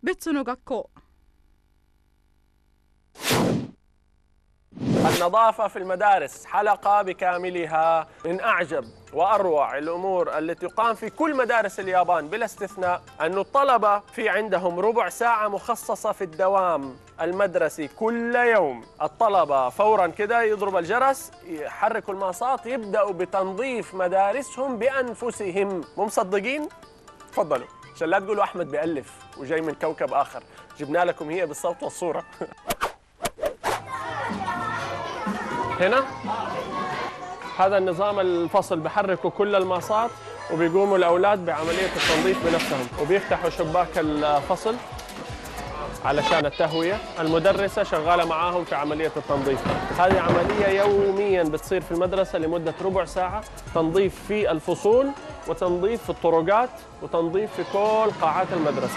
別の学校. النظافة في المدارس حلقة بكاملها من أعجب وأروع الأمور التي تقام في كل مدارس اليابان بلا استثناء، أن الطلبة في عندهم ربع ساعة مخصصة في الدوام المدرسي كل يوم. الطلبة فوراً كده يضرب الجرس، يحركوا الماصات، يبدأوا بتنظيف مدارسهم بأنفسهم. مو مصدقين؟ تفضلوا عشان لا تقولوا أحمد بيألف وجاي من كوكب آخر، جبنا لكم هي بالصوت والصورة. هنا هذا النظام الفصل، بحركوا كل الماصات وبيقوموا الأولاد بعملية التنظيف بنفسهم، وبيفتحوا شباك الفصل علشان التهوية. المدرسة شغالة معاهم في عملية التنظيف. هذه عملية يومياً بتصير في المدرسة لمدة ربع ساعة، تنظيف في الفصول وتنظيف في الطرقات وتنظيف في كل قاعات المدرسة.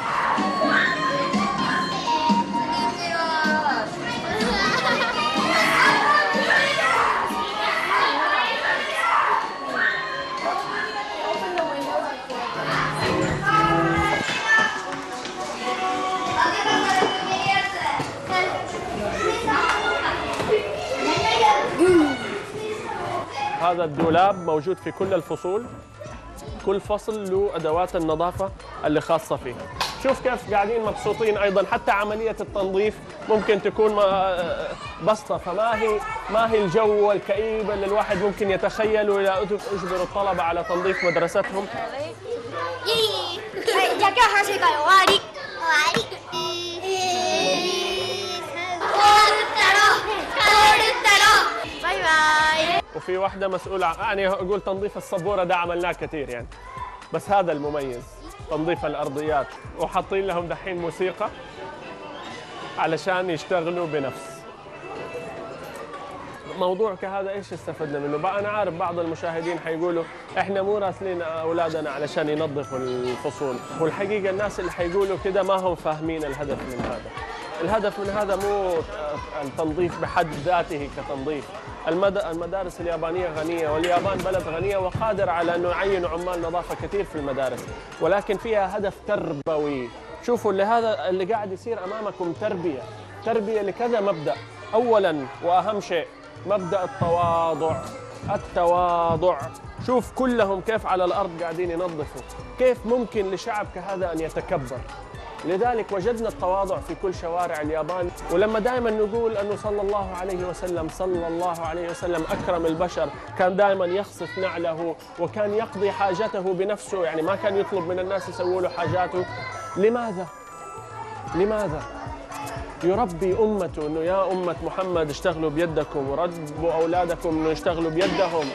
هذا الدولاب موجود في كل الفصول، كل فصل له أدوات النظافة اللي خاصة فيه. شوف كيف قاعدين مبسوطين. أيضا حتى عملية التنظيف ممكن تكون بسيطة، ما هي الجو الكئيب اللي الواحد ممكن يتخيله إذا أجبروا الطلبة على تنظيف مدرستهم. باي باي. وفي واحدة مسؤولة يعني أقول تنظيف السبورة، ده عملناه كثير يعني، بس هذا المميز تنظيف الأرضيات، وحاطين لهم دحين موسيقى علشان يشتغلوا بنفس. موضوع كهذا ايش استفدنا منه؟ بقى انا عارف بعض المشاهدين حيقولوا احنا مو راسلين اولادنا علشان ينظفوا الفصول، والحقيقه الناس اللي حيقولوا كده ما هم فاهمين الهدف من هذا. الهدف من هذا مو التنظيف بحد ذاته كتنظيف. المدارس اليابانية غنية، واليابان بلد غنية وقادر على أنه يعين عمال نظافة كثير في المدارس، ولكن فيها هدف تربوي. شوفوا هذا اللي قاعد يصير أمامكم تربية لكذا مبدأ. أولاً وأهم شيء مبدأ التواضع. شوف كلهم كيف على الأرض قاعدين ينظفوا. كيف ممكن لشعب كهذا أن يتكبر؟ لذلك وجدنا التواضع في كل شوارع اليابان. ولما دائما نقول أنه صلى الله عليه وسلم أكرم البشر، كان دائما يخصف نعله وكان يقضي حاجته بنفسه، يعني ما كان يطلب من الناس يسووا له حاجاته. لماذا؟ يربي أمته أنه يا أمة محمد اشتغلوا بيدكم، وربوا أولادكم أنه يشتغلوا بيدهم.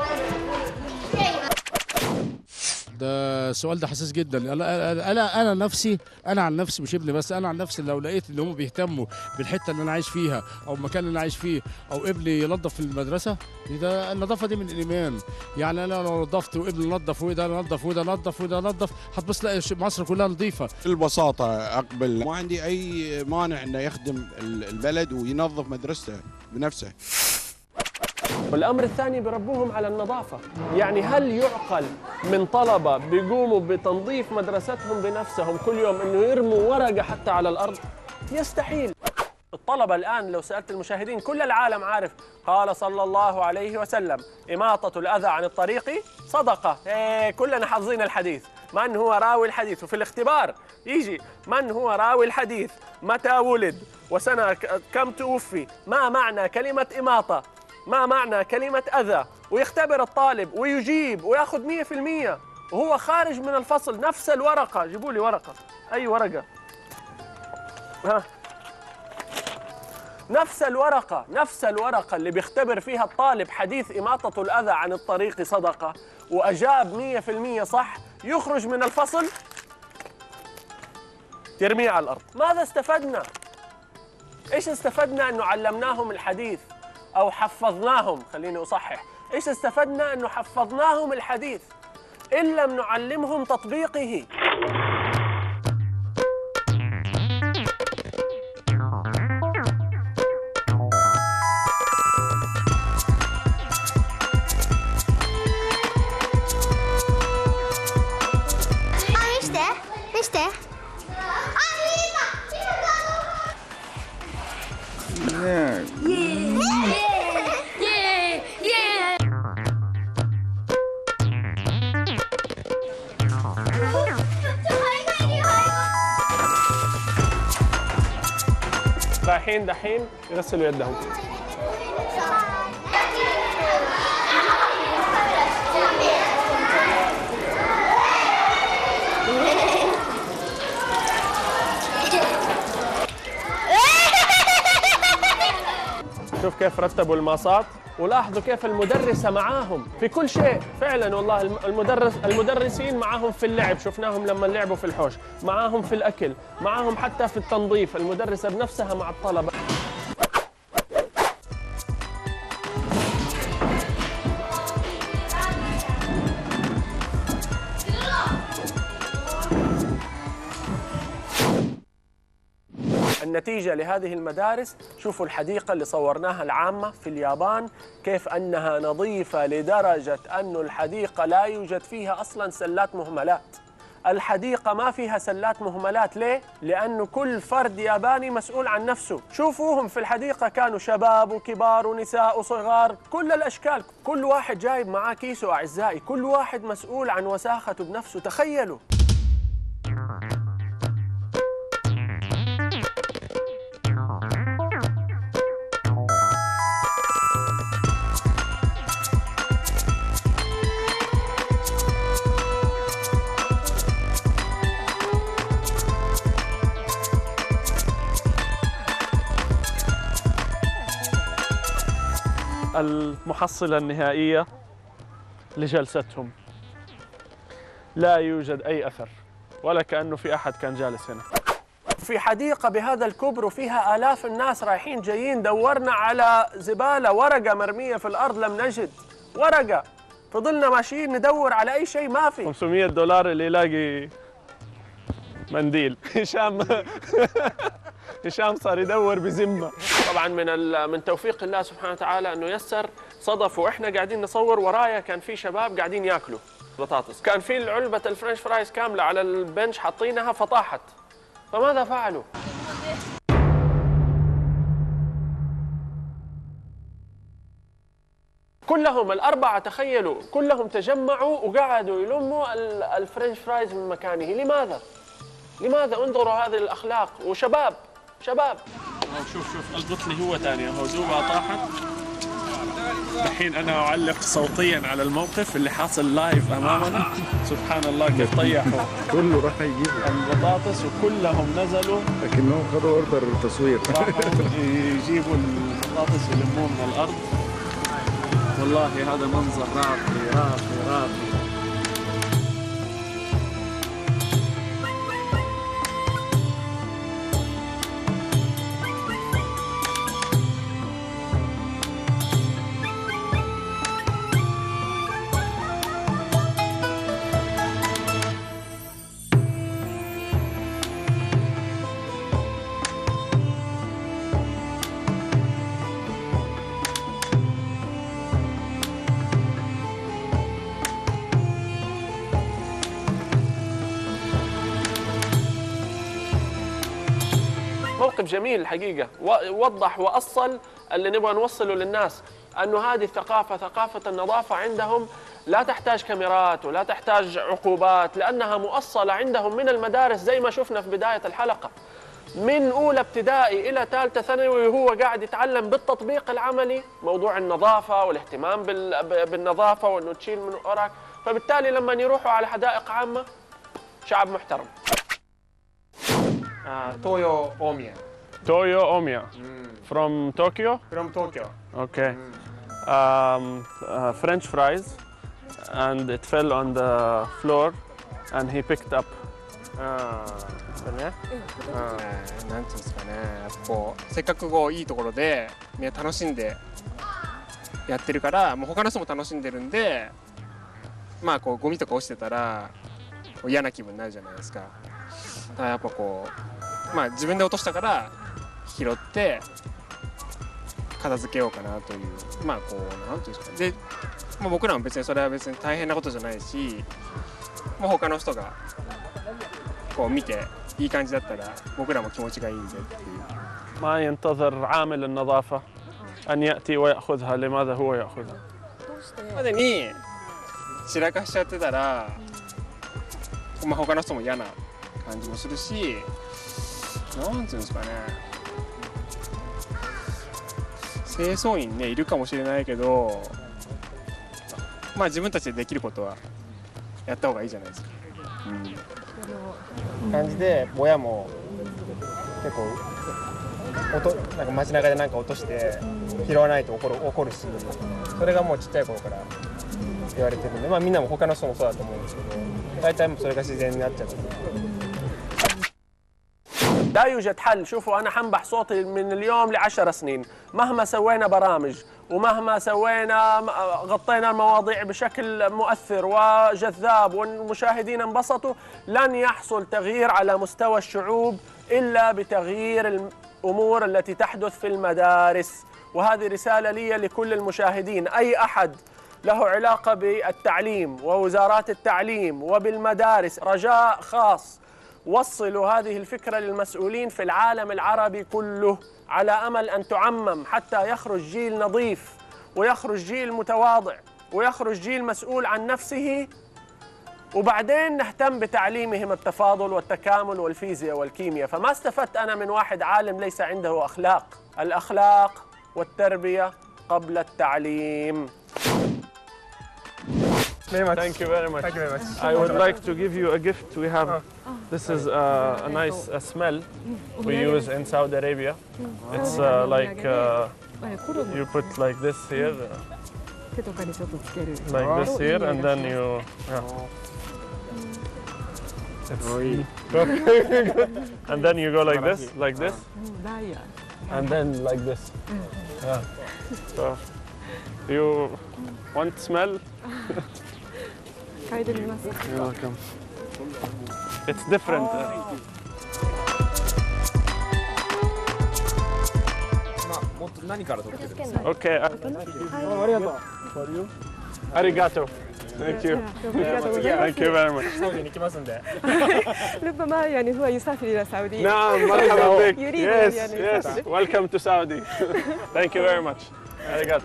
ده السؤال ده حساس جدا. انا عن نفسي مش ابني بس، انا عن نفسي لو لقيت ان هم بيهتموا بالحته اللي انا عايش فيها او المكان اللي انا عايش فيه، او ابني ينظف في المدرسه، ده النظافه دي من الايمان. يعني انا لو نظفت وابني نظف وده نظف وده نظف وده نظف، هتبص تلاقي مصر كلها نظيفه. بالبساطه اقبل، ما عندي اي مانع انه يخدم البلد وينظف مدرسته بنفسه. والأمر الثاني بربوهم على النظافة. يعني هل يعقل من طلبة بيقوموا بتنظيف مدرستهم بنفسهم كل يوم أنه يرموا ورقة حتى على الأرض؟ يستحيل. الطلبة الآن لو سألت المشاهدين، كل العالم عارف قال صلى الله عليه وسلم إماطة الأذى عن الطريق صدقة. كلنا حافظين الحديث. من هو راوي الحديث؟ وفي الاختبار يجي من هو راوي الحديث، متى ولد، وسنة كم توفي، ما معنى كلمة إماطة، ما معنى كلمة أذى، ويختبر الطالب ويجيب ويأخذ 100% وهو خارج من الفصل. نفس الورقة، جيبوا لي ورقة، أي ورقة، نفس الورقة اللي بيختبر فيها الطالب حديث إماطة الأذى عن الطريق صدقة، وأجاب 100% صح، يخرج من الفصل ترميه على الأرض. ماذا استفدنا؟ إيش استفدنا أنه علمناهم الحديث أو حفظناهم؟ خليني أصحح، إيش استفدنا أنه حفظناهم الحديث إن لم نعلمهم تطبيقه؟ 見して。 ね。 رايحين دحين يغسلوا يدهم. شوف كيف رتبوا الماصات، ولاحظوا كيف المدرسة معاهم في كل شيء. فعلا والله المدرسين معاهم في اللعب، شفناهم لما لعبوا في الحوش، معاهم في الأكل، معاهم حتى في التنظيف، المدرسة بنفسها مع الطلبة. النتيجة لهذه المدارس، شوفوا الحديقة اللي صورناها العامة في اليابان كيف أنها نظيفة لدرجة أن الحديقة لا يوجد فيها أصلاً سلات مهملات. الحديقة ما فيها سلات مهملات. ليه؟ لأنه كل فرد ياباني مسؤول عن نفسه. شوفوهم في الحديقة كانوا شباب وكبار ونساء وصغار، كل الأشكال، كل واحد جايب معاه كيسه أعزائي، كل واحد مسؤول عن وساخته بنفسه. تخيلوا. المحصلة النهائية لجلستهم، لا يوجد أي أثر ولا كأنه في أحد كان جالس هنا. في حديقة بهذا الكبر وفيها آلاف الناس رايحين جايين، دورنا على زبالة، ورقة مرمية في الأرض لم نجد ورقة، فضلنا ماشيين ندور على أي شيء ما في. $500 اللي يلاقي منديل. هشام صار يدور بذمة. طبعا من توفيق الله سبحانه وتعالى انه يسر صدف، واحنا قاعدين نصور ورايا كان في شباب قاعدين ياكلوا بطاطس، كان في علبة الفرنش فرايز كاملة على البنش حاطينها فطاحت، فماذا فعلوا؟ كلهم الأربعة تخيلوا كلهم تجمعوا وقعدوا يلموا الفرنش فرايز من مكانه. لماذا؟ لماذا؟ انظروا هذه الأخلاق. وشباب شوف اضبط لي هو ثاني اهو دوبها طاحت. الحين انا اعلق صوتيا على الموقف اللي حاصل لايف امامنا. سبحان الله كيف طيحوا كله راح يجيب البطاطس وكلهم نزلوا، لكنهم خدوا اوردر تصوير. راحوا يجيبوا البطاطس يلموه من الارض. والله هذا منظر راقي. موقف جميل الحقيقة، وضح وأصل اللي نبغى نوصله للناس، أنه هذه الثقافة، ثقافة النظافة عندهم لا تحتاج كاميرات ولا تحتاج عقوبات، لأنها مؤصلة عندهم من المدارس زي ما شفنا في بداية الحلقة. من أولى ابتدائي إلى ثالثة ثانوي وهو قاعد يتعلم بالتطبيق العملي موضوع النظافة والاهتمام بالنظافة وأنه تشيل من وراك، فبالتالي لما يروحوا على حدائق عامة شعب محترم. Toyo Omiya. Toyo Omiya. From Tokyo? From Tokyo. Okay. French fries, and it fell on the floor, and he picked up. ね。なんていうんですかね。こうせっかくこういいところでみんな楽しんでやってるから、もう他の人も楽しんでるんで、まあこうゴミとか落ちてたら嫌な気分になるじゃないですか。だからやっぱこうまあ自分で落としたから拾って片付けようかなという、まあこうなんていうんですか。で、まあ、僕らも別にそれは別に大変なことじゃないし、まあ、他の人がこう見ていい感じだったら僕らも気持ちがいいんでっていう ما ينتظر عامل النظافة أن يأتي ويأخذها. لماذا هو يأخذها؟ までに散らかしちゃってたら、まあ、他の人も嫌な感じもするし、なんていうんですかね、清掃員ねいるかもしれないけど、まあ自分たちでできることはやった方がいいじゃないですか。感じで親も結構なんか街中でなんか落として拾わないと怒るし、それがもうちっちゃい頃から言われてるんで、まあみんなも他の人もそうだと思うんですけど、大体もうそれが自然になっちゃって。 لا يوجد حل. شوفوا أنا حنبح صوتي من اليوم ل10 سنين مهما سوينا برامج ومهما سوينا غطينا المواضيع بشكل مؤثر وجذاب والمشاهدين انبسطوا، لن يحصل تغيير على مستوى الشعوب إلا بتغيير الأمور التي تحدث في المدارس. وهذه رسالة لي لكل المشاهدين. أي أحد له علاقة بالتعليم ووزارات التعليم وبالمدارس، رجاء خاص وصلوا هذه الفكرة للمسؤولين في العالم العربي كله على أمل أن تعمم حتى يخرج جيل نظيف ويخرج جيل متواضع ويخرج جيل مسؤول عن نفسه، وبعدين نهتم بتعليمهم التفاضل والتكامل والفيزياء والكيمياء. فما استفدت أنا من واحد عالم ليس عنده أخلاق. الأخلاق والتربية قبل التعليم. Thank you very much. I would like to give you a gift. We have this is a nice smell we use in Saudi Arabia. It's like you put like this here, like this here, and then you. And then you go like this, and then like this. Yeah. So, you want smell? You're welcome. It's different. Okay. For you. Arigato. Thank you. Thank you very much. ربما يعني هو يسافر إلى السعودية. نعم مرحبا بك. يريد Yes, يعني yes. Welcome to Saudi. Thank you very much. Arigato.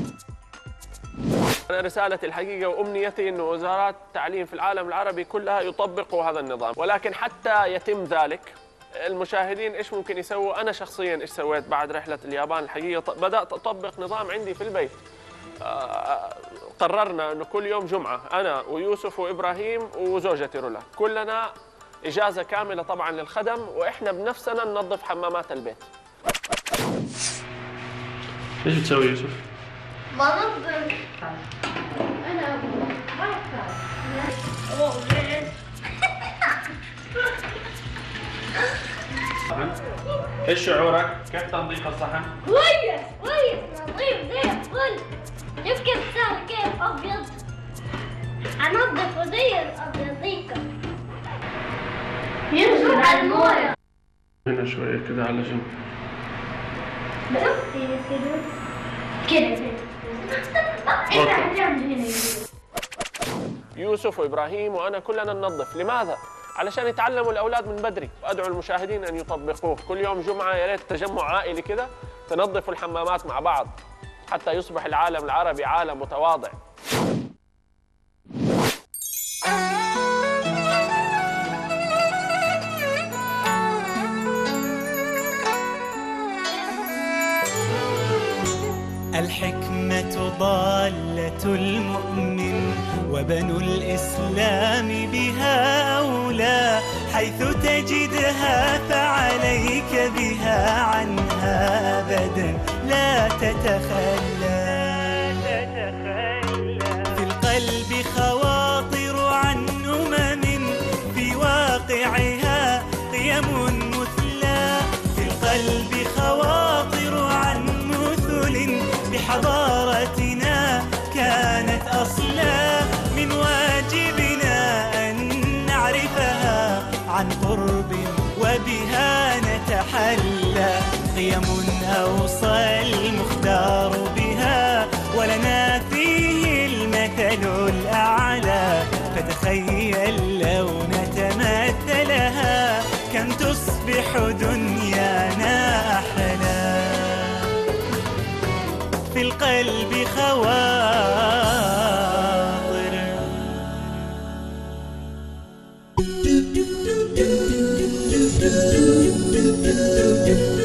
أنا رسالتي الحقيقة وأمنيتي أن وزارات التعليم في العالم العربي كلها يطبقوا هذا النظام، ولكن حتى يتم ذلك المشاهدين إيش ممكن يسووا؟ أنا شخصياً إيش سويت بعد رحلة اليابان الحقيقة؟ بدأت أطبق نظام عندي في البيت. قررنا أنه كل يوم جمعة أنا ويوسف وإبراهيم وزوجتي رولا كلنا إجازة كاملة طبعاً للخدم، وإحنا بنفسنا ننظف حمامات البيت. إيش بتسوي يوسف؟ بنظف. أنا إيش شعورك؟ كيف تنظيف الصحن؟ كويس نظيف زي الفل. شوف كيف سهل، كيف أبيض. أنظف زي الأبيضيكة. ينزل على الموية. هنا شوية كده على جنب. كده. يوسف وإبراهيم وأنا كلنا ننظف. لماذا؟ علشان يتعلموا الأولاد من بدري، وأدعو المشاهدين أن يطبقوه. كل يوم جمعة يا ريت تجمع عائلي كده تنظفوا الحمامات مع بعض حتى يصبح العالم العربي عالم متواضع. الحكمة ضالة المؤمن وبنو الإسلام بها أولى، حيث تجدها فعليك بها عنها أبدا لا تتخلى. في القلب خواطر عن أمم في واقعها قيم مثلى، في القلب خواطر عن بحضارتنا كانت أصلا، من واجبنا أن نعرفها عن قرب وبها نتحلى. قيم أوصى المختار بها ولنا فيه المثل الأعلى، فتخيل لو نتمثلها كم تصبح دنيانا أحلى. جد